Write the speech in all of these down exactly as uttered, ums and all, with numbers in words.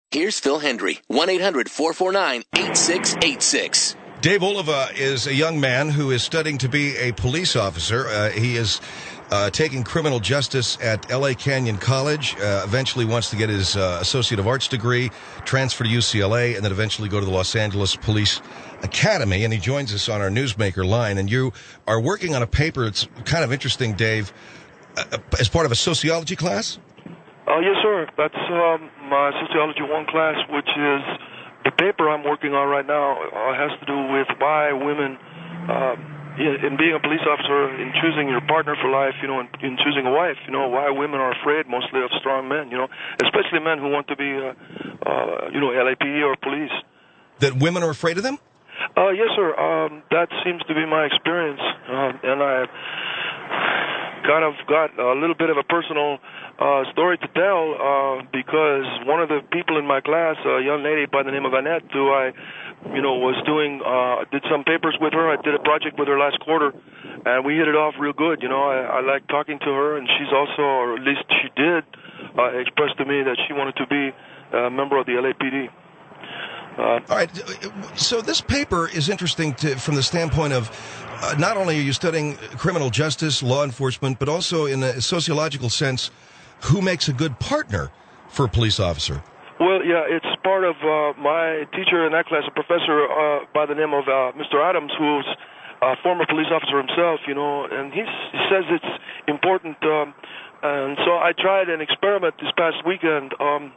Here's Phil Hendry, one eight hundred four four nine eight six eight six. Dave Oliva is a young man who is studying to be a police officer. Uh, he is uh, taking criminal justice at L A Canyon College, uh, eventually wants to get his uh, Associate of Arts degree, transfer to U C L A, and then eventually go to the Los Angeles Police Academy. And he joins us on our Newsmaker line. And you are working on a paper that's kind of interesting, Dave, uh, as part of a sociology class? Uh, yes, sir. That's um, my Sociology one class, which is the paper I'm working on right now. Uh, has to do with why women, uh, in, in being a police officer, in choosing your partner for life, you know, in, in choosing a wife, you know, why women are afraid mostly of strong men, you know, especially men who want to be, uh, uh, you know, L A P D or police. That women are afraid of them? Uh, yes, sir. Um, that seems to be my experience, uh, and I kind of got a little bit of a personal uh, story to tell uh, because one of the people in my class, a young lady by the name of Annette, who I, you know, was doing, uh, did some papers with her. I did a project with her last quarter, and we hit it off real good. You know, I, I like talking to her, and she's also, or at least she did, uh, express to me that she wanted to be a member of the L A P D. Uh, All right. So this paper is interesting to, from the standpoint of uh, not only are you studying criminal justice, law enforcement, but also in a sociological sense, who makes a good partner for a police officer? Well, yeah, it's part of uh, my teacher in that class, a professor uh, by the name of uh, Mister Adams, who's a former police officer himself, you know, and he's, he says it's important. Um, and so I tried an experiment this past weekend. Um,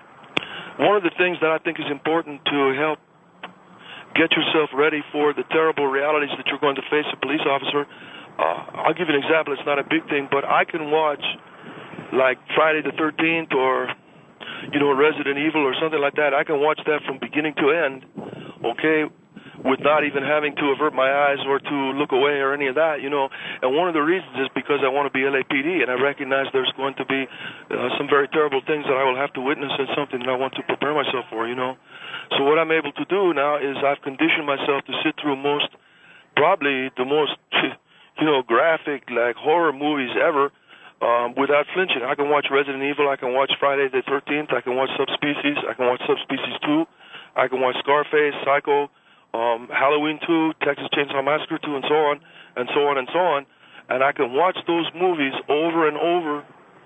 One of the things that I think is important to help get yourself ready for the terrible realities that you're going to face as a police officer, uh, I'll give you an example. It's not a big thing, but I can watch like Friday the thirteenth or, you know, Resident Evil or something like that. I can watch that from beginning to end, okay, with not even having to avert my eyes or to look away or any of that, you know. And one of the reasons is because I want to be L A P D, and I recognize there's going to be uh, some very terrible things that I will have to witness and something that I want to prepare myself for, you know. So what I'm able to do now is I've conditioned myself to sit through most, probably the most, you know, graphic, like horror movies ever um, without flinching. I can watch Resident Evil, I can watch Friday the thirteenth, I can watch Subspecies, I can watch Subspecies two, I can watch Scarface, Psycho, Um, Halloween two, Texas Chainsaw Massacre two, and so on, and so on, and so on. And I can watch those movies over and over,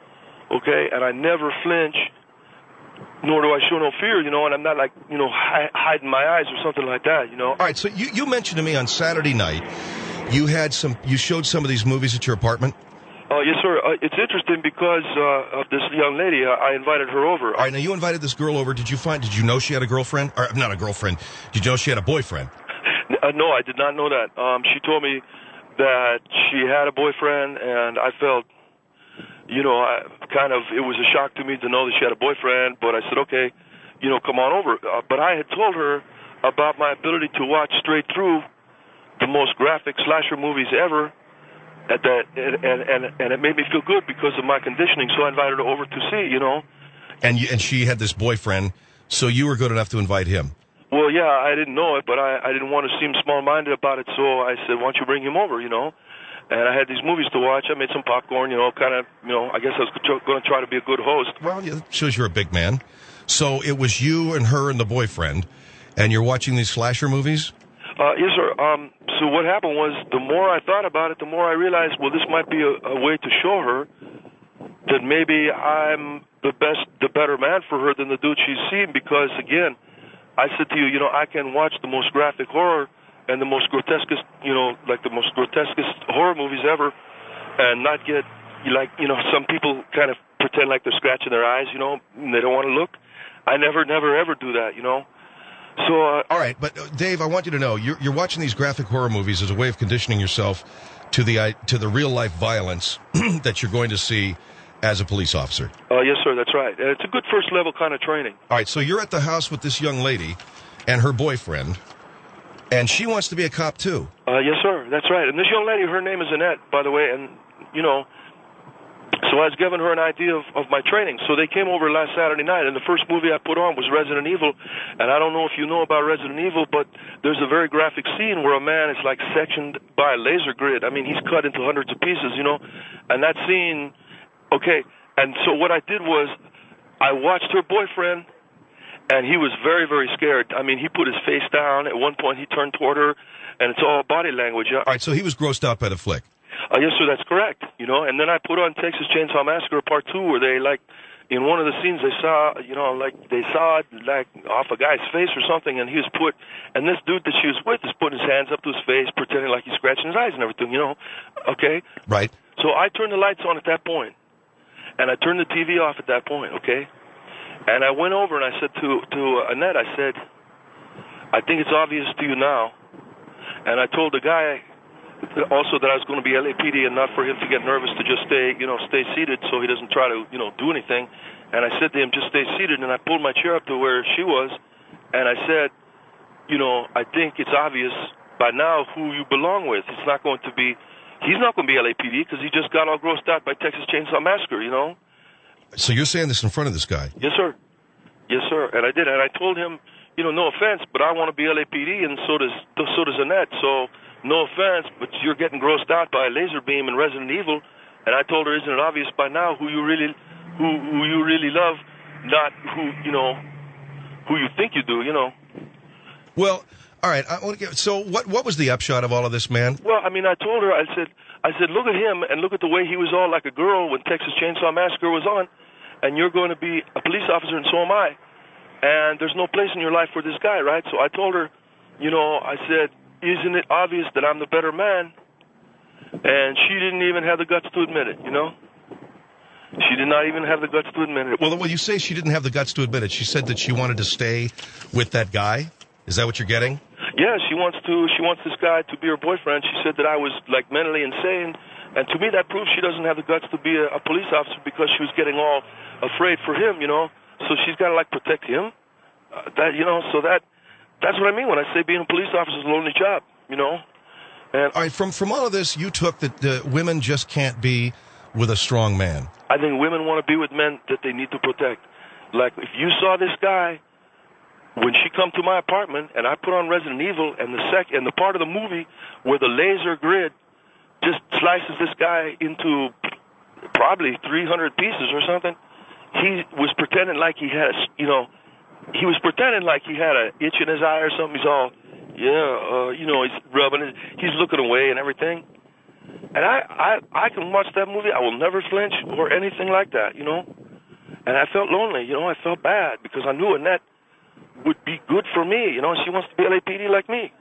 okay, and I never flinch, nor do I show no fear, you know, and I'm not like, you know, hi- hiding my eyes or something like that, you know. All right, so you, you mentioned to me on Saturday night, you had some, you showed some of these movies at your apartment? Uh, yes, sir. Uh, it's interesting because uh, of this young lady. Uh, I invited her over. All right, now you invited this girl over. Did you find? Did you know she had a girlfriend? Or not a girlfriend? Did you know she had a boyfriend? Uh, no, I did not know that. Um, she told me that she had a boyfriend, and I felt, you know, I, kind of, it was a shock to me to know that she had a boyfriend. But I said, okay, you know, come on over. Uh, but I had told her about my ability to watch straight through the most graphic slasher movies ever. At that, and, and and it made me feel good because of my conditioning. So I invited her over to see, you know. And you, and she had this boyfriend, so you were good enough to invite him. Well, yeah, I didn't know it, but I, I didn't want to seem small-minded about it. So I said, "Why don't you bring him over?" You know. And I had these movies to watch. I made some popcorn, you know, kind of, you know. I guess I was going to try to be a good host. Well, yeah, shows you're a big man. So it was you and her and the boyfriend, and you're watching these slasher movies. Uh, yes, sir. Um, so what happened was, the more I thought about it, the more I realized, well, this might be a, a way to show her that maybe I'm the best, the better man for her than the dude she's seen. Because, again, I said to you, you know, I can watch the most graphic horror and the most grotesquest, you know, like the most grotesquest horror movies ever, and not get, like, you know, some people kind of pretend like they're scratching their eyes, you know, and they don't want to look. I never, never, ever do that, you know. So, uh, all right, but uh, Dave, I want you to know you're, you're watching these graphic horror movies as a way of conditioning yourself to the uh, to the real life violence that you're going to see as a police officer. Uh, yes, sir, that's right. And it's a good first level kind of training. All right, so you're at the house with this young lady and her boyfriend, and she wants to be a cop too. Uh, yes, sir, that's right. And this young lady, her name is Annette, by the way, and you know. So I was giving her an idea of, of my training. So they came over last Saturday night, and the first movie I put on was Resident Evil. And I don't know if you know about Resident Evil, but there's a very graphic scene where a man is like sectioned by a laser grid. I mean, he's cut into hundreds of pieces, you know. And that scene, okay. And so what I did was I watched her boyfriend, and he was very, very scared. I mean, he put his face down. At one point, he turned toward her, and it's all body language. All right, so he was grossed out by the flick. Uh, yes, sir, that's correct. You know, and then I put on Texas Chainsaw Massacre Part Two, where they like, in one of the scenes, they saw, you know, like they saw it like off a guy's face or something, and he was put, and this dude that she was with is putting his hands up to his face, pretending like he's scratching his eyes and everything. You know, okay? Right. So I turned the lights on at that point, and I turned the T V off at that point. Okay. And I went over and I said to to Annette, I said, I think it's obvious to you now. And I told the guy also that I was going to be L A P D and not for him to get nervous, to just stay, you know, stay seated so he doesn't try to, you know, do anything. And I said to him, just stay seated. And I pulled my chair up to where she was, and I said, you know, I think it's obvious by now who you belong with. It's not going to be, he's not going to be L A P D because he just got all grossed out by Texas Chainsaw Massacre, you know. So you're saying this in front of this guy? Yes, sir. Yes, sir. And I did. And I told him, you know, no offense, but I want to be L A P D, and so does so does Annette. So no offense, but you're getting grossed out by a laser beam in Resident Evil. And I told her, isn't it obvious by now who you really, who who you really love, not who you know, who you think you do, you know. Well, all right. I want to get, so what what was the upshot of all of this, man? Well, I mean, I told her, I said, I said, look at him and look at the way he was all like a girl when Texas Chainsaw Massacre was on, and you're going to be a police officer, and so am I. And there's no place in your life for this guy, right? So I told her, you know, I said, isn't it obvious that I'm the better man? And she didn't even have the guts to admit it, you know? She did not even have the guts to admit it. Well, when you say she didn't have the guts to admit it, she said that she wanted to stay with that guy? Is that what you're getting? Yeah, she wants to. She wants this guy to be her boyfriend. She said that I was, like, mentally insane. And to me, that proves she doesn't have the guts to be a, a police officer because she was getting all afraid for him, you know? So she's got to, like, protect him. Uh, that, you know, so that that's what I mean when I say being a police officer is a lonely job, you know? And all right, from, from all of this, you took that uh, women just can't be with a strong man. I think women want to be with men that they need to protect. Like, if you saw this guy, when she come to my apartment and I put on Resident Evil, and the sec and the part of the movie where the laser grid just slices this guy into probably three hundred pieces or something, he was pretending like he had, a, you know, he was pretending like he had an itch in his eye or something. He's all, yeah, uh, you know, he's rubbing it, he's looking away and everything. And I, I, I can watch that movie. I will never flinch or anything like that, you know. And I felt lonely, you know. I felt bad because I knew Annette would be good for me, you know. She wants to be L A P D like me.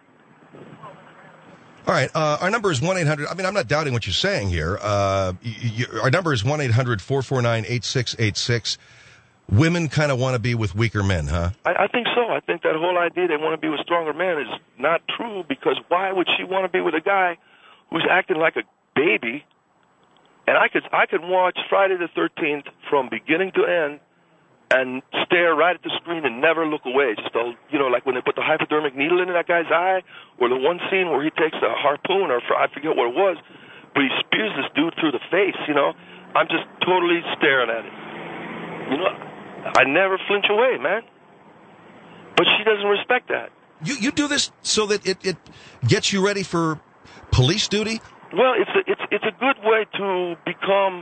All right, uh, our number is one eight hundred. I mean, I'm not doubting what you're saying here. Uh, you, you, our number is one eight hundred four four nine eight six eight six. Women kind of want to be with weaker men, huh? I, I think so. I think that whole idea they want to be with stronger men is not true, because why would she want to be with a guy who's acting like a baby? And I could I could watch Friday the thirteenth from beginning to end and stare right at the screen and never look away. Just, a, you know, like when they put the hypodermic needle into that guy's eye, or the one scene where he takes a harpoon, or I forget what it was, but he spears this dude through the face, you know. I'm just totally staring at it. You know, I never flinch away, man. But she doesn't respect that. You you do this so that it, it gets you ready for police duty? Well, it's a, it's it's a good way to become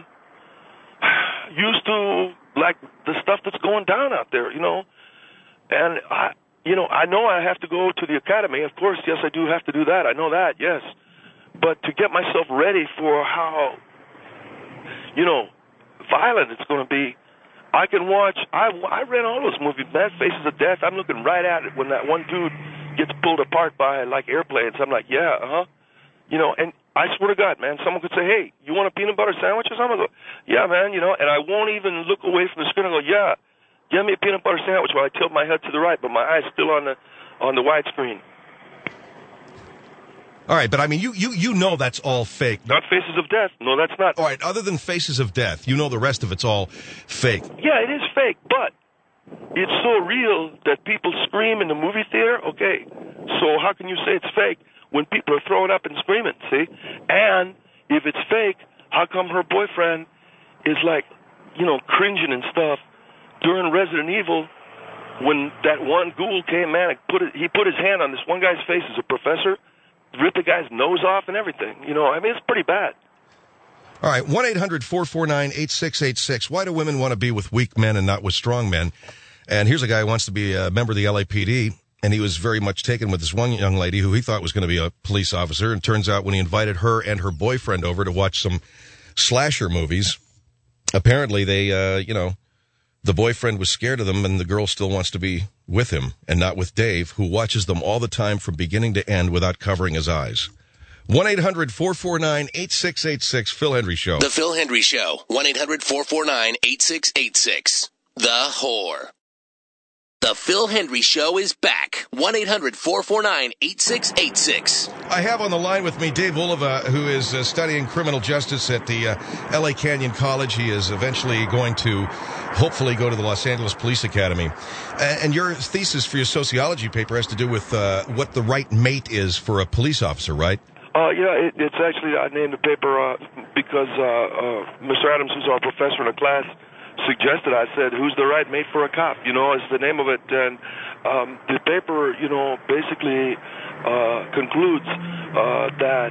used to, like, the stuff that's going down out there, you know. And I, you know, I know I have to go to the academy. Of course, yes, I do have to do that. I know that, yes. But to get myself ready for how, you know, violent it's going to be, I can watch. I I read all those movies, man. Faces of Death. I'm looking right at it when that one dude gets pulled apart by, like, airplanes. I'm like, yeah, uh huh. You know, and I swear to God, man, someone could say, hey, you want a peanut butter sandwich or something? I go, yeah, man, you know, and I won't even look away from the screen and go, yeah, give me a peanut butter sandwich while I tilt my head to the right, but my eye's still on the on the widescreen. All right, but I mean, you, you, you know that's all fake. Not Faces of Death. No, that's not. All right, other than Faces of Death, you know the rest of it's all fake. Yeah, it is fake, but it's so real that people scream in the movie theater. Okay, so how can you say it's fake when people are throwing up and screaming, see? And if it's fake, how come her boyfriend is, like, you know, cringing and stuff during Resident Evil when that one ghoul came, man, put it, he put his hand on this one guy's face as a professor, ripped the guy's nose off and everything. You know, I mean, it's pretty bad. All right, one eight hundred four four nine eight six eight six. Why do women want to be with weak men and not with strong men? And here's a guy who wants to be a member of the L A P D, and he was very much taken with this one young lady who he thought was going to be a police officer. And turns out when he invited her and her boyfriend over to watch some slasher movies, apparently they, uh, you know, the boyfriend was scared of them, and the girl still wants to be with him and not with Dave, who watches them all the time from beginning to end without covering his eyes. one eight hundred four four nine eight six eight six, Phil Hendry Show. The Phil Hendry Show, one eight hundred four four nine eight six eight six. The Whore. The Phil Hendry Show is back. one eight hundred four four nine eight six eight six. I have on the line with me Dave Oliva, who is uh, studying criminal justice at the uh, L A Canyon College. He is eventually going to hopefully go to the Los Angeles Police Academy. Uh, and your thesis for your sociology paper has to do with uh, what the right mate is for a police officer, right? Uh, yeah, it, it's actually, I named the paper uh, because uh, uh, Mister Adams, who's our professor in the class, suggested. I said, who's the right mate for a cop? You know, is the name of it. And um, the paper, you know, basically uh, concludes uh, that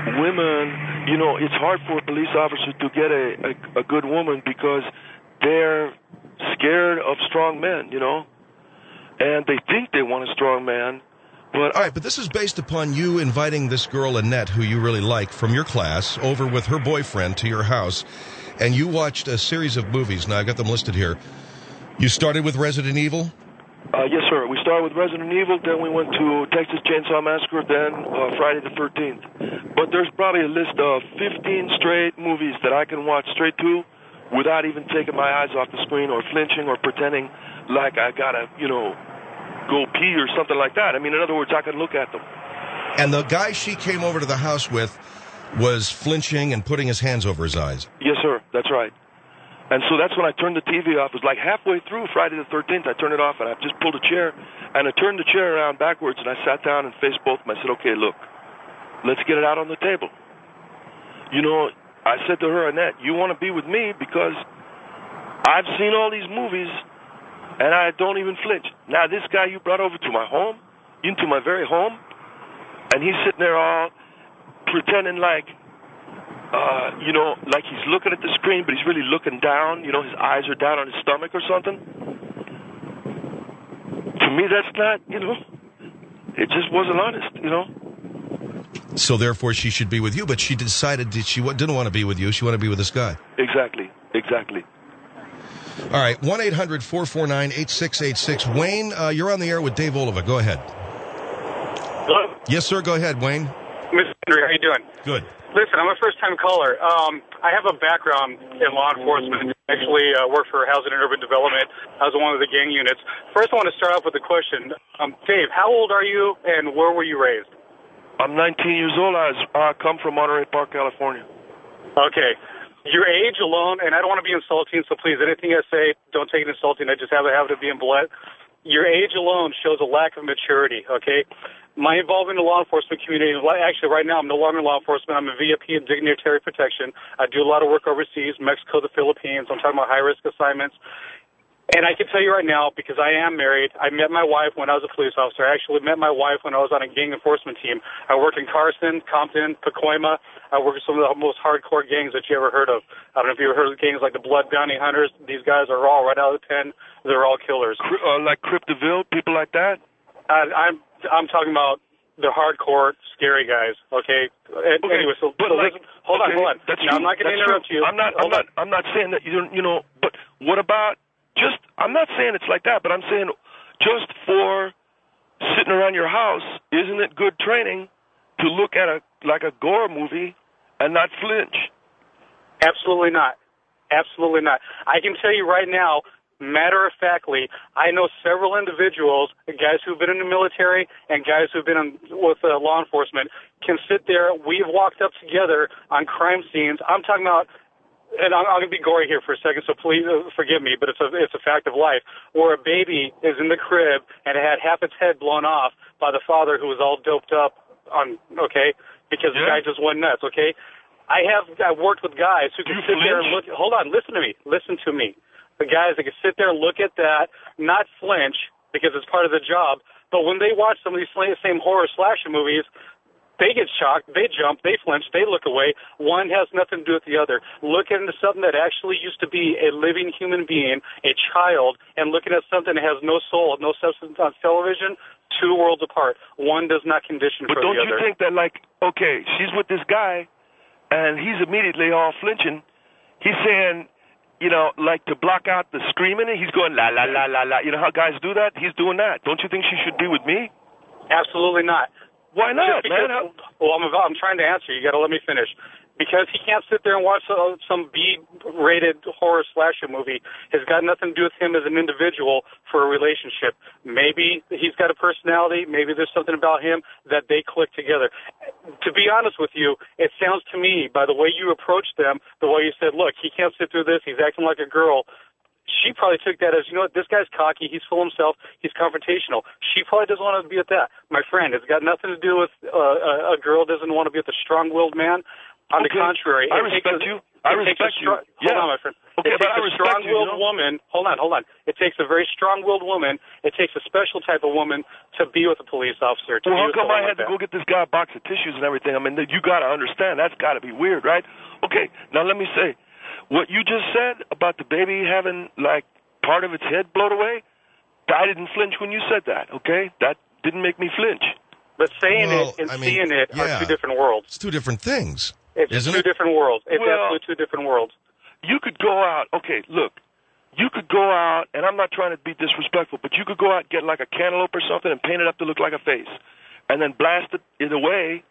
women, you know, it's hard for a police officer to get a, a, a good woman because they're scared of strong men, you know, and they think they want a strong man. But all right, but this is based upon you inviting this girl, Annette, who you really like, from your class, over with her boyfriend to your house, and you watched a series of movies. Now, I got them listed here. You started with Resident Evil? Uh, yes, sir. We started with Resident Evil, then we went to Texas Chainsaw Massacre, then uh, Friday the thirteenth. But there's probably a list of fifteen straight movies that I can watch straight to without even taking my eyes off the screen or flinching or pretending like I gotta, you know, go pee or something like that. I mean, in other words, I can look at them. And the guy she came over to the house with was flinching and putting his hands over his eyes. Yes, sir. That's right. And so that's when I turned the T V off. It was like halfway through Friday the thirteenth, I turned it off, and I just pulled a chair, and I turned the chair around backwards, and I sat down and faced both of them. I said, okay, look, let's get it out on the table. You know, I said to her, Annette, you want to be with me because I've seen all these movies, and I don't even flinch. Now, this guy you brought over to my home, into my very home, and he's sitting there all pretending like, uh, you know, like he's looking at the screen, but he's really looking down. You know, his eyes are down on his stomach or something. To me, that's not, you know, it just wasn't honest, you know. So, therefore, she should be with you, but she decided that she didn't want to be with you. She wanted to be with this guy. Exactly, exactly. All right, one eight hundred four four nine eight six eight six. Wayne, uh, you're on the air with Dave Oliva. Go ahead. Hello? Yes, sir. Go ahead, Wayne. Mister Henry, how you doing? Good. Listen, I'm a first-time caller. Um, I have a background in law enforcement. I actually uh, worked for Housing and Urban Development. I was one of the gang units. First, I want to start off with a question. Um, Dave, how old are you, and where were you raised? I'm nineteen years old. I, was, I come from Monterey Park, California. Okay. Your age alone, and I don't want to be insulting, so please, anything I say, don't take it insulting. I just have a habit of being blunt. Your age alone shows a lack of maturity, okay? My involvement in the law enforcement community, actually right now I'm no longer in law enforcement. I'm a V I P in dignitary protection. I do a lot of work overseas, Mexico, the Philippines. I'm talking about high-risk assignments. And I can tell you right now, because I am married, I met my wife when I was a police officer. I actually met my wife when I was on a gang enforcement team. I worked in Carson, Compton, Pacoima. I worked with some of the most hardcore gangs that you ever heard of. I don't know if you ever heard of gangs like the Blood Bounty Hunters. These guys are all right out of the pen. They're all killers. Uh, like Cryptoville, people like that? Uh, I'm I'm talking about the hardcore, scary guys. Okay. okay. Anyway, so, but so like, listen, hold okay, on, hold on. That's now, true. I'm not going to interrupt true. you. I'm not. Hold I'm on. not. I'm not saying that you don't. You know. But what about just? I'm not saying it's like that. But I'm saying just for sitting around your house, isn't it good training to look at a like a gore movie and not flinch? Absolutely not. Absolutely not. I can tell you right now, matter-of-factly, I know several individuals, guys who've been in the military and guys who've been in, with uh, law enforcement, can sit there. We've walked up together on crime scenes. I'm talking about, and I'm, I'm going to be gory here for a second, so please uh, forgive me, but it's a, it's a fact of life, where a baby is in the crib and it had half its head blown off by the father who was all doped up on, okay, because yeah. the guy just went nuts, okay? I have I've worked with guys who can sit there and look. Hold on, listen to me. Listen to me. The guys that can sit there and look at that, not flinch because it's part of the job. But when they watch some of these same horror slasher movies, They get shocked, they jump, they flinch, they look away. One has nothing to do with the other. Looking into something that actually used to be a living human being, a child, and looking at something that has no soul, no substance on television, two worlds apart. One does not condition but for the other. But don't you think that, like, okay, she's with this guy, and he's immediately all flinching. He's saying, you know, like to block out the screaming, he's going la, la, la, la, la. You know how guys do that? He's doing that. Don't you think she should be with me? Absolutely not. Why not, because, man? Well, I'm, I'm trying to answer. You got to let me finish. Because he can't sit there and watch uh, some B-rated horror slasher movie. Has got nothing to do with him as an individual for a relationship. Maybe he's got a personality. Maybe there's something about him that they click together. To be honest with you, it sounds to me, by the way you approached them, the way you said, look, he can't sit through this. He's acting like a girl. She probably took that as, you know what, this guy's cocky, he's full of himself, he's confrontational. She probably doesn't want to be with that. My friend, it's got nothing to do with uh, a, a girl doesn't want to be with a strong-willed man. On okay. the contrary, I it respect takes a, you. I respect you. Strong, yeah. Hold on, my friend. Okay, it but takes I a respect strong-willed you, you know? woman. Hold on, hold on. It takes a very strong-willed woman. It takes a special type of woman to be with a police officer. To well, be how come I had like to go get this guy a box of tissues and everything? I mean, you got to understand. That's got to be weird, right? Okay, now let me say, what you just said about the baby having, like, part of its head blown away, I didn't flinch when you said that, okay? That didn't make me flinch. But saying well, it and I mean, seeing it yeah. are two different worlds. It's two different things. It's isn't two it? different worlds. It's well, absolutely two different worlds. You could go out, okay, look, you could go out, and I'm not trying to be disrespectful, but you could go out and get like a cantaloupe or something and paint it up to look like a face, and then blast it, it away,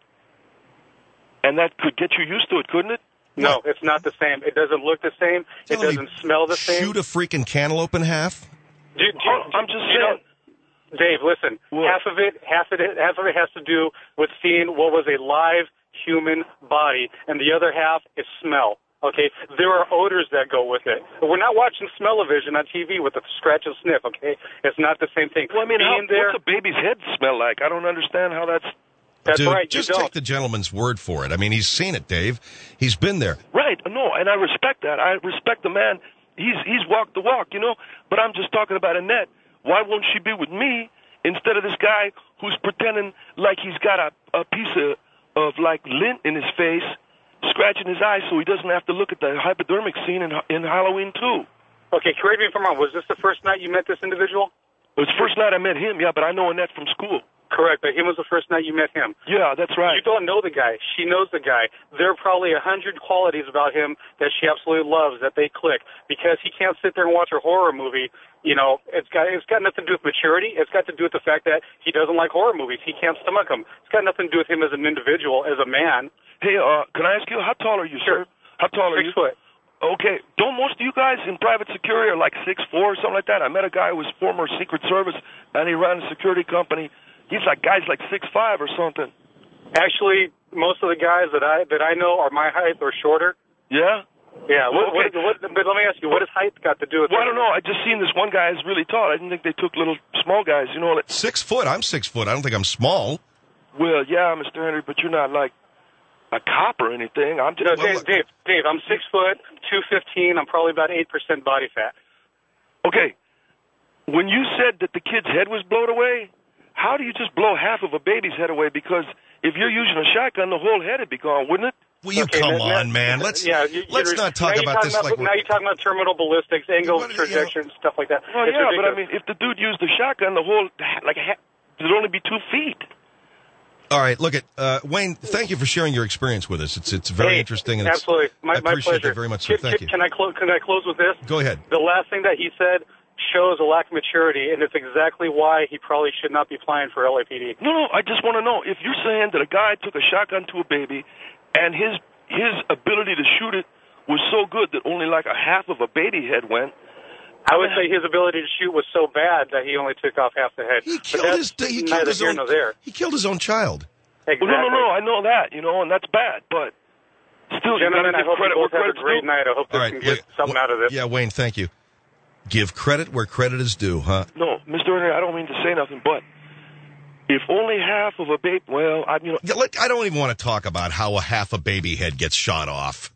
and that could get you used to it, couldn't it? No, it's not the same. It doesn't look the same. It Tell me, doesn't smell the same. Shoot a freaking cantaloupe in half? Do, do, Oh, I'm just you saying. know, Dave, listen. What? Half of it, half of it, half of it has to do with seeing what was a live human body, and the other half is smell. Okay, there are odors that go with it. We're not watching smell-o-vision on T V with the scratch and sniff. Okay, it's not the same thing. Well, I mean, how, Being there, what's a baby's head smell like? I don't understand how that's... that's Dude, right. just you don't. take the gentleman's word for it. I mean, he's seen it, Dave. He's been there. Right, no, and I respect that. I respect the man. He's he's walked the walk, you know, but I'm just talking about Annette. Why won't she be with me instead of this guy who's pretending like he's got a, a piece of, of, like, lint in his face, scratching his eyes so he doesn't have to look at the hypodermic scene in, in Halloween two? Okay, correct me if I'm wrong. Was this the first night you met this individual? It was the first night I met him, yeah, but I know Annette from school. Correct, but him was the first night you met him. Yeah, that's right. You don't know the guy. She knows the guy. There are probably a hundred qualities about him that she absolutely loves, that they click. Because he can't sit there and watch a horror movie, you know, it's got it's got nothing to do with maturity. It's got to do with the fact that he doesn't like horror movies. He can't stomach them. It's got nothing to do with him as an individual, as a man. Hey, uh, can I ask you, how tall are you, Sure. sir? How tall are Six you? foot. Okay, don't most of you guys in private security are like six four or something like that? I met a guy who was former Secret Service, and he ran a security company. He's like guys like six five or something. Actually, most of the guys that I that I know are my height or shorter. Yeah? Yeah. What, Okay. what, what, but let me ask you, what has height got to do with Well, I it? don't know. I just seen this one guy is really tall. I didn't think they took little small guys, you know. Like, Six foot. I'm six foot. I don't think I'm small. well, yeah, Mister Henry, but you're not like a cop or anything. I'm just... No, Well, Dave, look- Dave, Dave, I'm six foot, two fifteen. I'm probably about eight percent body fat. Okay, when you said that the kid's head was blown away, how do you just blow half of a baby's head away? Because if you're using a shotgun, the whole head would be gone, wouldn't it? Will you Okay, come now- on, man? Let's yeah, you, let's you're- not talk now you're about talking this about, like we're... now you're talking about terminal ballistics, angle What- you know- projection, stuff like that. Well, It's yeah, but I ridiculous. mean, if the dude used the shotgun, the whole, like, a ha- it'd only be two feet. All right, look at uh, Wayne. Thank you for sharing your experience with us. It's it's very Hey, interesting. And it's, absolutely, my, I my appreciate pleasure. that very much, sir. Can, Thank can, you. Can I close? Can I close with this? Go ahead. The last thing that he said shows a lack of maturity, and it's exactly why he probably should not be applying for L A P D. No, no, I just want to know, if you're saying that a guy took a shotgun to a baby and his his ability to shoot it was so good that only like a half of a baby head went, I would say his ability to shoot was so bad that he only took off half the head. He But killed that's his he killed neither his here own nor there. he killed his own child. Exactly. well, no, no, no, I know that, you know, and that's bad, but still, you Gentlemen, got to I give hope credit you where both have a credit's great due. night. I hope this All right, can get yeah, something well, out of this. Yeah, Wayne, thank you. Give credit where credit is due, huh? No, Mister Henry, I don't mean to say nothing, but if only half of a baby, well, I, you know, Yeah, look, I don't even want to talk about how a half a baby head gets shot off.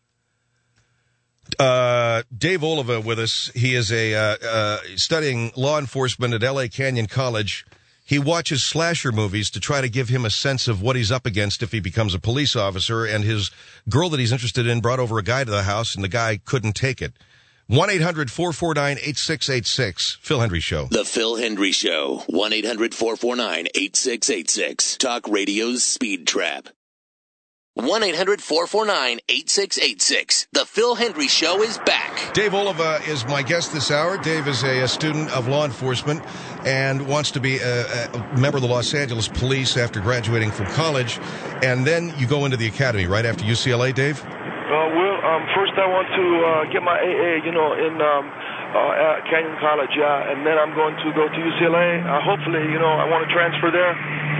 Uh, Dave Oliva with us. He is a uh, uh, studying law enforcement at L A Canyon College. he watches slasher movies to try to give him a sense of what he's up against if he becomes a police officer, and his girl that he's interested in brought over a guy to the house, and the guy couldn't take it. one eight hundred four four nine eight six eight six. Phil Hendry Show. The Phil Hendry Show. one eight hundred four four nine eight six eight six. Talk Radio's Speed Trap. one eight hundred four four nine eight six eight six. The Phil Hendry Show is back. Dave Oliva is my guest this hour. Dave is a, a student of law enforcement and wants to be a, a member of the Los Angeles Police after graduating from college. And then you go into the academy right after U C L A, Dave? Uh, well, um, first I want to uh, get my A A, you know, in um, uh, at Canyon College, yeah, and then I'm going to go to U C L A. Uh, hopefully, you know, I want to transfer there,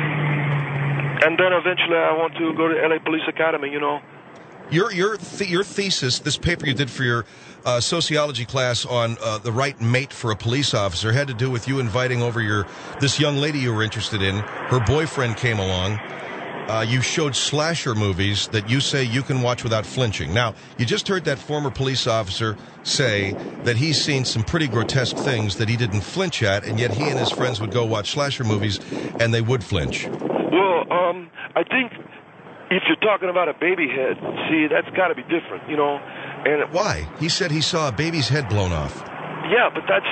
and then eventually I want to go to L A Police Academy, you know. Your your th- your thesis, this paper you did for your uh, sociology class on uh, the right mate for a police officer, had to do with you inviting over your this young lady you were interested in. Her boyfriend came along. Uh, you showed slasher movies that you say you can watch without flinching. Now, you just heard that former police officer say that he's seen some pretty grotesque things that he didn't flinch at, and yet he and his friends would go watch slasher movies, and they would flinch. Well, um, I think if you're talking about a baby head, see, that's got to be different, you know. And why? He said he saw a baby's head blown off. Yeah, but that's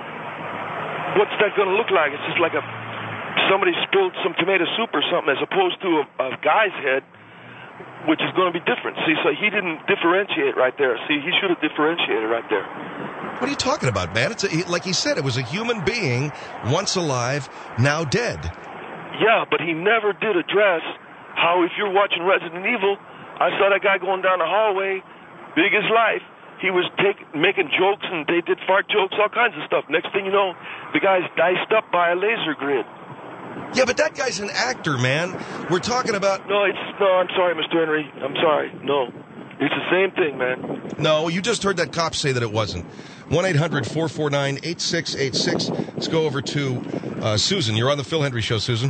what's that going to look like? It's just like a somebody spilled some tomato soup or something, as opposed to a, a guy's head, which is going to be different. See, so he didn't differentiate right there. See, he should have differentiated right there. What are you talking about, man? It's a, like he said, it was a human being, once alive, now dead. Yeah, but he never did address how, if you're watching Resident Evil, I saw that guy going down the hallway, big as life. He was take, making jokes, and they did fart jokes, all kinds of stuff. Next thing you know, the guy's diced up by a laser grid. Yeah, but that guy's an actor, man. We're talking about... No, it's... No, I'm sorry, Mister Henry. I'm sorry. No. It's the same thing, man. No, you just heard that cop say that it wasn't. one eight hundred four four nine eight six eight six. Let's go over to uh, Susan. You're on the Phil Hendry Show, Susan.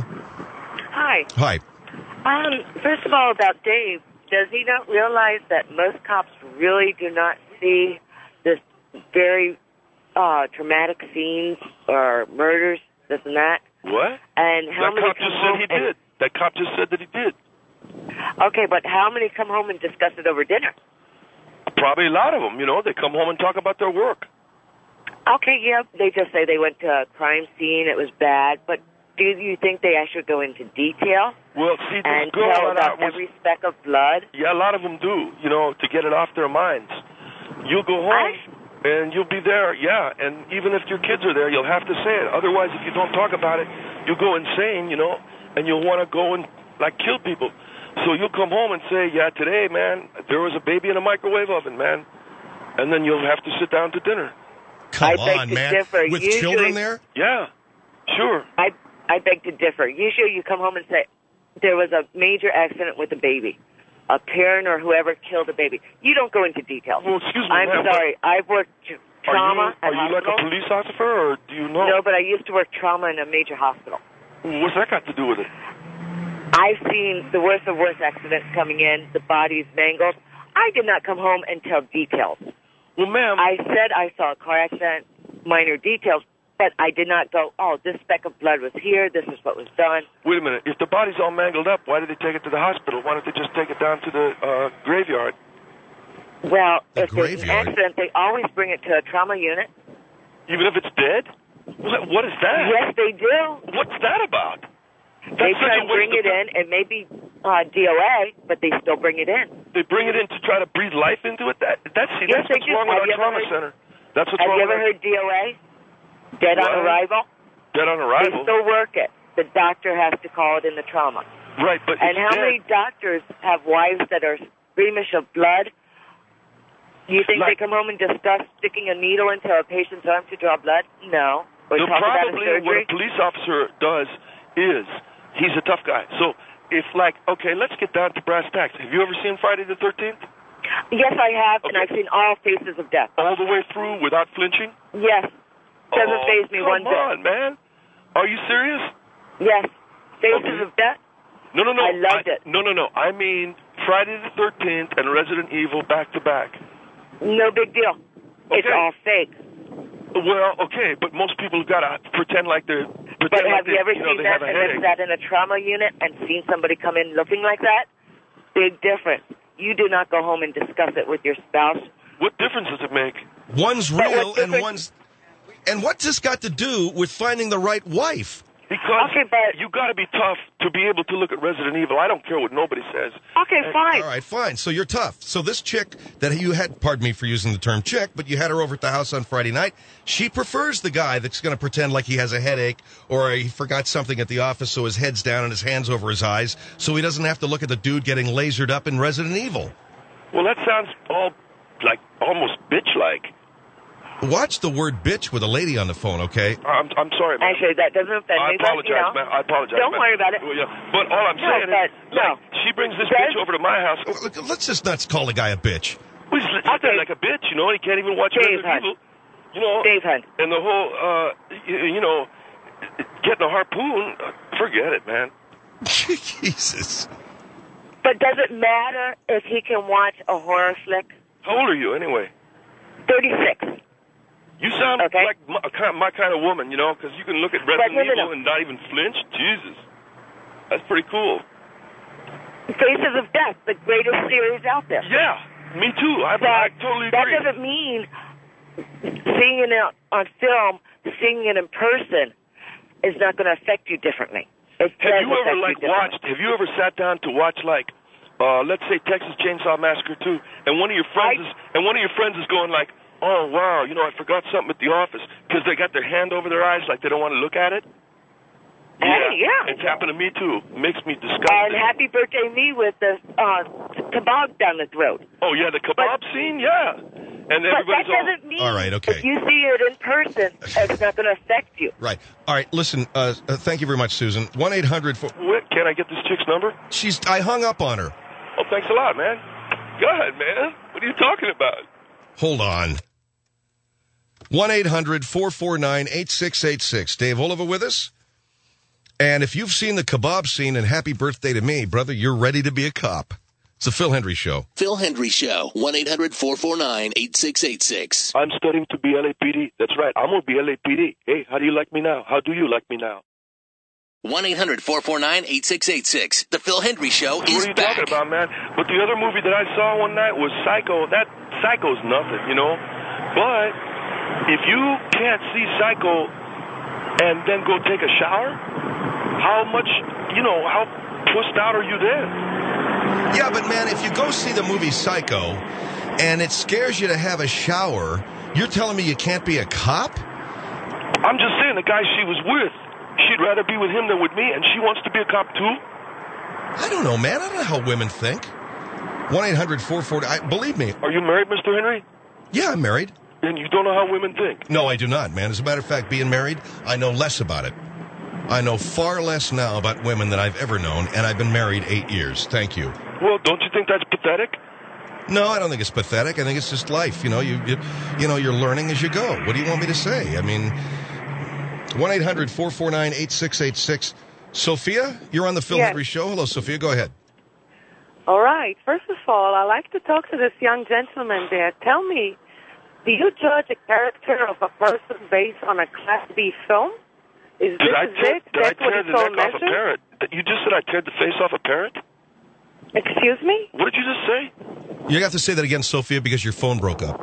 Hi. Hi. Um, first of all, about Dave, does he not realize that most cops really do not see this very uh, traumatic scenes or murders, this and that? What? And how that many cop come just home said he and, did. That cop just said that he did. Okay, but how many come home and discuss it over dinner? Probably a lot of them, you know. They come home and talk about their work. Okay, yeah, they just say they went to a crime scene, it was bad, but do you think they actually go into detail? Well, see, this and girl tell that I about was, every speck of blood? Yeah, a lot of them do, you know, to get it off their minds. You'll go home, I... and you'll be there, yeah, and even if your kids are there, you'll have to say it. Otherwise, if you don't talk about it, you'll go insane, you know, and you'll want to go and, like, kill people. So you'll come home and say, yeah, today, man, there was a baby in a microwave oven, man. And then you'll have to sit down to dinner. Come I on, beg to man. differ. With Usually, children there? Yeah, sure. I I beg to differ. Usually you come home and say, there was a major accident with a baby. A parent or whoever killed a baby. You don't go into details. Well, excuse me, I'm ma'am, sorry. I've worked trauma Are you, are you like a police officer, or do you know? No, but I used to work trauma in a major hospital. What's that got to do with it? I've seen the worst of worst accidents coming in, the bodies mangled. I did not come home and tell details. Well, ma'am. I said I saw a car accident, minor details, but I did not go, oh, this speck of blood was here, this is what was done. Wait a minute. If the body's all mangled up, why did they take it to the hospital? Why don't they just take it down to the uh, graveyard? Well, The if there's an graveyard? accident, they always bring it to a trauma unit. Even if it's dead? What what is that? Yes, they do. What's that about? That's They such try a and bring waste it of in. It may be uh, D O A, but they still bring it in. They bring it in to try to breathe life into it? That, that's, see, Yes, that's they what's do. wrong with Have our you ever trauma heard- center. That's what's Have wrong you ever with heard D O A? Dead What? on arrival? our, dead on They arrival? still work it. The doctor has to call it in the trauma. Right, but And it's how dead. many doctors have wives that are squeamish of blood? Do you think Like- they come home and discuss sticking a needle into a patient's arm to draw blood? No. Or No, talk about a probably what a surgery? police officer does is he's a tough guy. So if, like, okay, let's get down to brass tacks. Have you ever seen Friday the thirteenth? Yes, I have, and Okay. I've seen all faces of death. All the way through without flinching? Yes. Doesn't oh, faze me come one bit. on, man. Are you serious? Yes. Faces Okay. of death? No, no, no. I loved it. No, no, no. I mean Friday the thirteenth and Resident Evil back to back. No big deal. It's Okay. all fake. Well, okay, but most people got to pretend like they're pretend But like have they, you ever you know, seen they that have a and headache. then sat in a trauma unit and seen somebody come in looking like that? Big difference. You do not go home and discuss it with your spouse. What difference does it make? One's But what real and difference- one's... And what's this got to do with finding the right wife? Because Okay, but- you got to be tough to be able to look at Resident Evil. I don't care what nobody says. Okay, fine. All right, fine. So you're tough. So this chick that you had, pardon me for using the term chick, but you had her over at the house on Friday night. She prefers the guy that's going to pretend like he has a headache or he forgot something at the office, so his head's down and his hands over his eyes, so he doesn't have to look at the dude getting lasered up in Resident Evil. Well, that sounds all like almost bitch-like. Watch the word bitch with a lady on the phone, okay? I'm I'm sorry, man. Actually, that doesn't offend I me. but, apologize, you know, man. I apologize. Don't man. worry about it. Well, yeah. But all I'm No, saying but- is, no. like, she brings this Does- bitch over to my house. Look, let's just not call the guy a bitch. Well, he's he's Okay. like a bitch, you know. He can't even watch Dave Resident Hunt. Evil. You know, Dave Hunt. and the whole, uh, you, you know, getting a harpoon. uh, Forget it, man. Jesus. But does it matter if he can watch a horror flick? How old are you, anyway? thirty-six. You sound Okay. like my, kind- my kind of woman, you know, because you can look at But Resident no, no, Evil no. and not even flinch. Jesus, that's pretty cool. Faces of Death, the greatest series out there. Yeah, me too. I, But I totally that agree. doesn't mean seeing it on- on film, seeing it in person is not going to affect you differently. It Have does you ever affect like you differently. watched? Have you ever sat down to watch like, uh, let's say Texas Chainsaw Massacre two, and one of your friends I- is and one of your friends is going like, oh wow, you know, I forgot something at the office because they got their hand over their eyes like they don't want to look at it. Hey, yeah. It's happened to me too. It makes me disgusted. And happy birthday me with the uh, kebab down the throat. oh yeah, the kebab But- scene, yeah. And But that everybody's all. doesn't mean All right, okay. if you see it in person, it's not going to affect you. Right. All right, listen, uh, uh, thank you very much, Susan. one eight hundred for What? Can I get this chick's number? She's, I hung up on her. Oh, thanks a lot, man. Go ahead, man. What are you talking about? Hold on. one eight hundred four four nine eight six eight six. Dave Oliva with us. And if you've seen the kebab scene and happy birthday to me, brother, you're ready to be a cop. It's the Phil Hendry Show. Phil Hendry Show, one eight hundred four four nine eight six eight six. I'm studying to be L A P D. That's right. I'm going to be L A P D. Hey, how do you like me now? How do you like me now? one eight hundred four four nine eight six eight six. The Phil Hendry Show What is are you back. talking about, man? But the other movie that I saw one night was Psycho. That Psycho's nothing, you know? But if you can't see Psycho and then go take a shower, how much, you know, how pussed out are you then? Yeah, but man, if you go see the movie Psycho and it scares you to have a shower, you're telling me you can't be a cop? I'm just saying the guy she was with, she'd rather be with him than with me, and she wants to be a cop too? I don't know, man. I don't know how women think. one eight hundred four four nine. Believe me. Are you married, Mister Henry? Yeah, I'm married. Then you don't know how women think. No, I do not, man. As a matter of fact, being married, I know less about it. I know far less now about women than I've ever known, and I've been married eight years. Thank you. Well, don't you think that's pathetic? No, I don't think it's pathetic. I think it's just life. You know, you you, you know, you're learning as you go. What do you want me to say? I mean, one eight hundred four four nine eight six eight six. Sophia, you're on the Phil Yes. Hendry Show. Hello, Sophia. Go ahead. All right. First of all, I like to talk to this young gentleman there. Tell me, do you judge a character of a person based on a Class B film? Is Did this I is tear, it? did I That's what tear it's the all neck off a measured? parrot? You just said I teared the face off a parrot? Excuse me? What did you just say? You have to say that again, Sophia, because your phone broke up.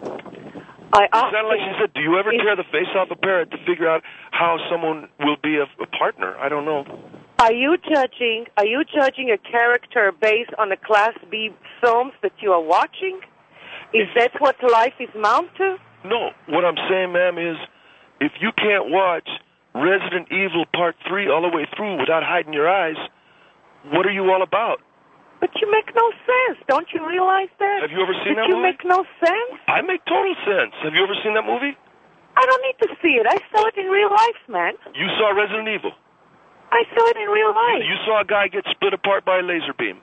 I It sounded like she said, do you ever Is- tear the face off a parrot to figure out how someone will be a, a partner? I don't know. Are you judging? Are you judging a character based on the Class B films that you are watching? Is that what life is mount to? No, what I'm saying, ma'am, is if you can't watch Resident Evil Part three all the way through without hiding your eyes, what are you all about? But you make no sense. Don't you realize that? Have you ever seen that that you movie? make no sense? I make total sense. Have you ever seen that movie? I don't need to see it. I saw it in real life, man. You saw Resident Evil. I saw it in real life. You saw a guy get split apart by a laser beam.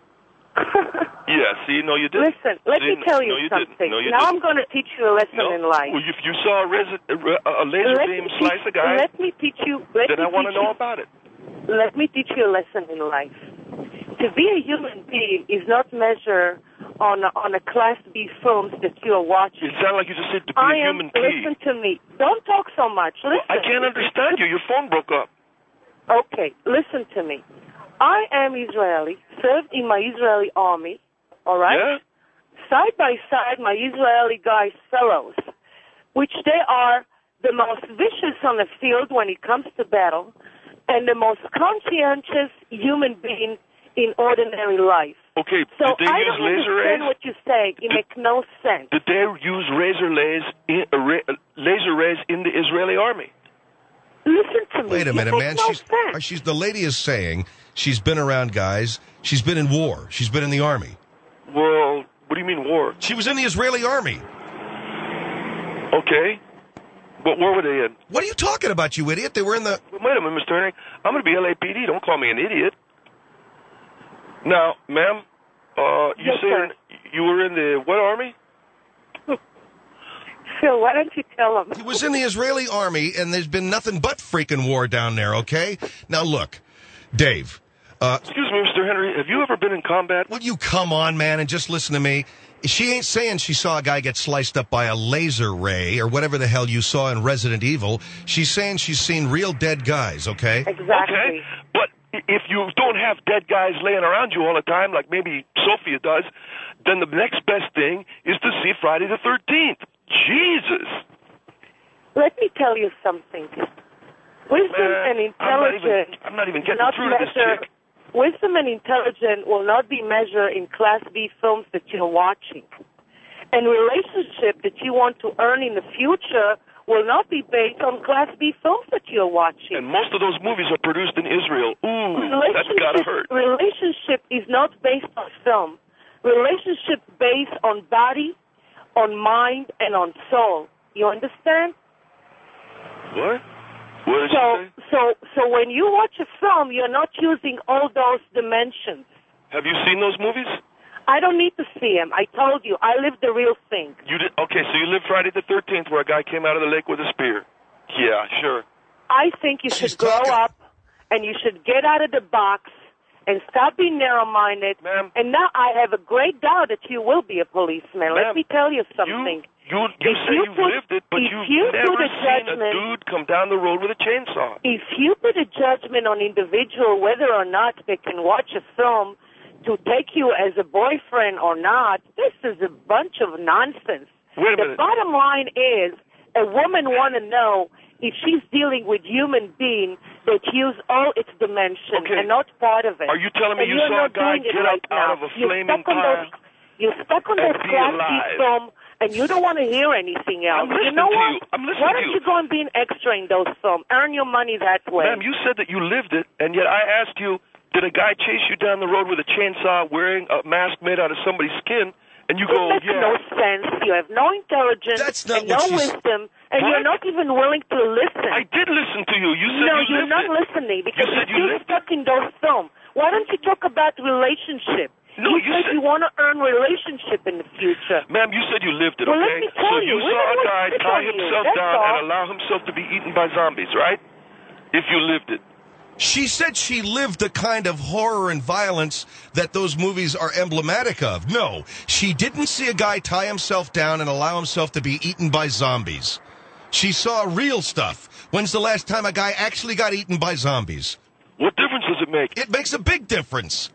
Yeah, see, no, you didn't. Listen, let See, me tell you no, you something. Didn't. No, you now didn't. I'm going to teach you a lesson No. in life. Well, if you saw a, resi- a laser let beam me slice teach, a guy, Let me teach you. Let then me I want to teach know you, about it. Let me teach you a lesson in life. To be a human being is not measured on a, on a Class B films that you are watching. It sounded like you just said to be I a am. human pea. Listen to me. Don't talk so much. Listen. I can't understand you. Your phone broke up. Okay, listen to me. I am Israeli, served in my Israeli army, all right? Yeah? Side by side, my Israeli guys, fellows, which they are the most vicious on the field when it comes to battle, and the most conscientious human being in ordinary life. Okay, So did they I use don't laser understand rays? what you say. It makes no sense. Did they use razor rays in, uh, ra- laser rays in the Israeli army? Listen to me. Wait a It minute, makes man. no She's, sense. she's the lady is saying she's been around guys. She's been in war. She's been in the army. Well, what do you mean war? She was in the Israeli army. Okay. What war were they in? What are you talking about, you idiot? They were in the... Wait a minute, Mister Henry. I'm going to be L A P D. Don't call me an idiot. Now, ma'am, uh, you Yes, saying sir. you were in the what army? Phil, why don't you tell them? He was in the Israeli army, and there's been nothing but freaking war down there, okay? Now, look, Dave, uh, Excuse me, Mister Henry. Have you ever been in combat? will you come on, man, and just listen to me? She ain't saying she saw a guy get sliced up by a laser ray or whatever the hell you saw in Resident Evil. She's saying she's seen real dead guys, okay? Exactly. Okay, but i- if you don't have dead guys laying around you all the time, like maybe Sophia does, then the next best thing is to see Friday the thirteenth. Jesus. Let me tell you something. Wisdom Man, and I'm not even, intelligence I'm not even getting not through to this measure- chick. Wisdom and intelligence will not be measured in Class B films that you're watching. And relationship that you want to earn in the future will not be based on Class B films that you're watching. And most of those movies are produced in Israel. Ooh, that's relationship, gotta hurt. relationship is not based on film. Relationship based on body, on mind, and on soul. You understand? What? What did So, you say? so, so when you watch a film, you're not using all those dimensions. Have you seen those movies? I don't need to see them. I told you, I live the real thing. You did. Okay, so you lived Friday the thirteenth, where a guy came out of the lake with a spear. Yeah, sure. I think you She's should grow talking- up and you should get out of the box and stop being narrow-minded. Ma'am. And now I have a great doubt that you will be a policeman. Let Ma'am, me tell you You, something. you, you If say you you've put- lived it, but if you've you never put a seen judgment- a dude come down the road with a chainsaw. If you put a judgment on individual whether or not they can watch a film to take you as a boyfriend or not, this is a bunch of nonsense. Wait a The minute. bottom line is a woman want to know if she's dealing with human being that use all its dimensions Okay. and not part of it. Are you telling me And you you're saw a not guy doing it get right up out now. of a You're flaming stuck on car those, You're stuck on and those be class alive? B film, and you don't want to hear anything else. I'm you listening know to what? you. I'm listening Why to don't you. you go and be an extra in those films? Earn your money that way. Ma'am, you said that you lived it, and yet I asked you, did a guy chase you down the road with a chainsaw wearing a mask made out of somebody's skin? And you It go, makes yeah. no sense. You have no intelligence That's not and what no she's- wisdom, and What? you're not even willing to listen. I did listen to you. You said no, you you're lived not it. listening because You you're said you still lived stuck in those films. Why don't you talk about relationship? No, you, you said said- you want to earn relationship in the future. Ma'am, you said you lived it, Well, okay? let me tell so you, you women saw a will guy spit tie on you, himself that's down all. and allow himself to be eaten by zombies, right? If you lived it. She said she lived the kind of horror and violence that those movies are emblematic of. No, she didn't see a guy tie himself down and allow himself to be eaten by zombies. She saw real stuff. When's the last time a guy actually got eaten by zombies? What difference does it make? It makes a big difference.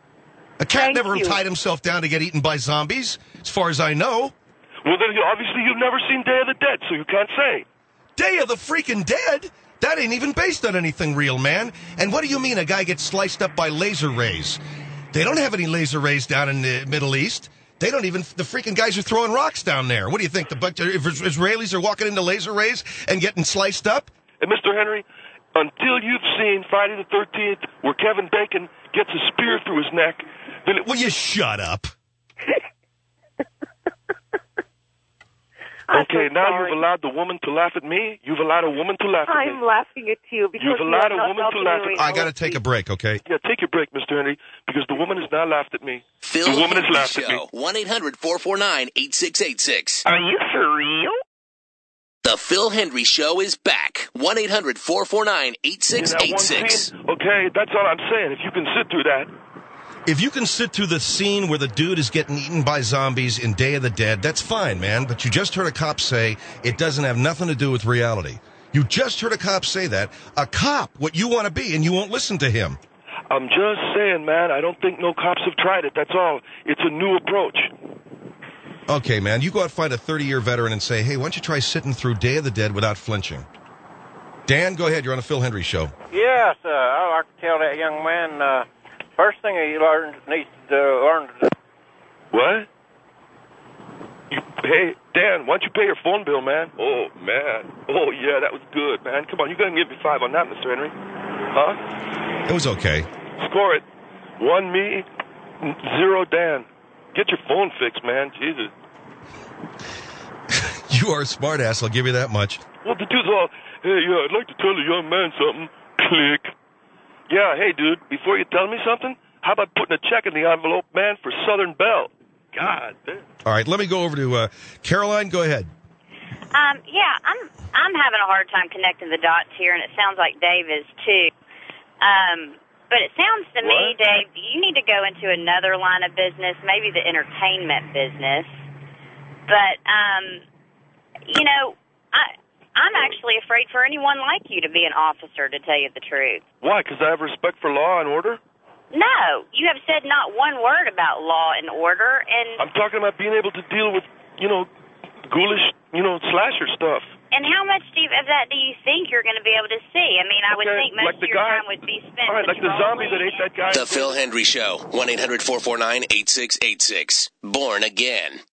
A cat Thank never you. tied himself down to get eaten by zombies, as far as I know. Well, then obviously you've never seen Day of the Dead, so you can't say. Day of the freaking Dead? That ain't even based on anything real, man. And what do you mean a guy gets sliced up by laser rays? They don't have any laser rays down in the Middle East. They don't even, the freaking guys are throwing rocks down there. What do you think, the bunch of if Israelis are walking into laser rays and getting sliced up? And Mister Henry, until you've seen Friday the thirteenth, where Kevin Bacon gets a spear through his neck, then it Will you shut up? I'm Okay, so now sorry. you've allowed the woman to laugh at me. You've allowed a woman to laugh at I'm me. laughing at you because You've you're allowed a not woman to helping laugh me at- I reality. got to take a break, okay? Yeah, take your break, Mister Henry, because the woman has now laughed at me. Phil the woman has Henry laughed at me. Show. one eight hundred four four nine eight six eight six. Are you for real? The Phil Henry Show is back. one eight hundred four four nine eight six In that eight one six. scene, okay, that's all I'm saying. If you can sit through that. If you can sit through the scene where the dude is getting eaten by zombies in Day of the Dead, that's fine, man. But you just heard a cop say it doesn't have nothing to do with reality. You just heard a cop say that. A cop, what you want to be, and you won't listen to him. I'm just saying, man, I don't think no cops have tried it. That's all. It's a new approach. Okay, man, you go out and find a thirty-year veteran and say, hey, why don't you try sitting through Day of the Dead without flinching? Dan, go ahead. You're on the Phil Hendry Show. Yes, uh, I like to tell that young man, uh, first thing he learns, needs to learn to... What? You, hey, Dan, why don't you pay your phone bill, man? Oh, man. Oh, yeah, that was good, man. Come on, you got to give me five on that, Mister Henry. Huh? It was okay. Score it. One me, zero Dan. Get your phone fixed, man. Jesus. You are a smart ass, I'll give you that much. Well, the dude's all, hey, yeah, I'd like to tell a young man something. Click. Yeah, hey, dude, before you tell me something, how about putting a check in the envelope, man, for Southern Belle? God damn. All right, let me go over to uh, Caroline. Go ahead. Um, yeah, I'm I'm having a hard time connecting the dots here, and it sounds like Dave is too. Um, but it sounds to me, What? Dave, you need to go into another line of business, maybe the entertainment business. But, um, you know, I, I'm actually afraid for anyone like you to be an officer, to tell you the truth. Why? Because I have respect for law and order? No, you have said not one word about law and order, and I'm talking about being able to deal with, you know, ghoulish, you know, slasher stuff. and how much do you, of that do you think you're going to be able to see? I mean, I would Okay, think most like the of your guy- time would be spent All right, like the zombie that ate that guy. The Phil Hendry Show, one eight hundred four four nine eight six eight six. Born Again.